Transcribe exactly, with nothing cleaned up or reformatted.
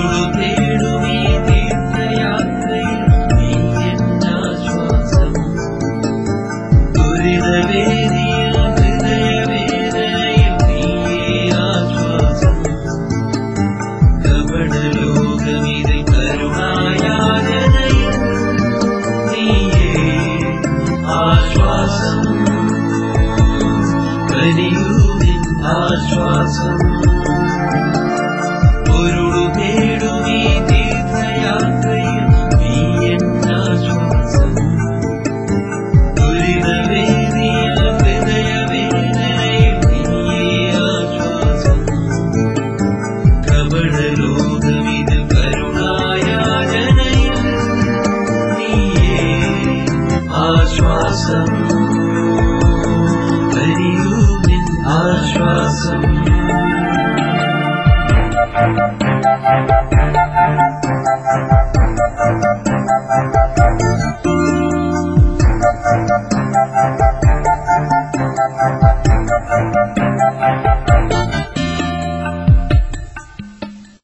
ആശ്വാസം പൊരുളു തേടുമീ തീർത്ഥയാത്രയിൽ നീ എന്നാശ്വാസം ദുരിതവേദിയ ഹൃദയവേദനയിൽ നീയേ ആശ്വാസം കപടലോകമിത് കരുണായാചനയിൽ നീയേ ആശ്വാസം ആശ്വാസം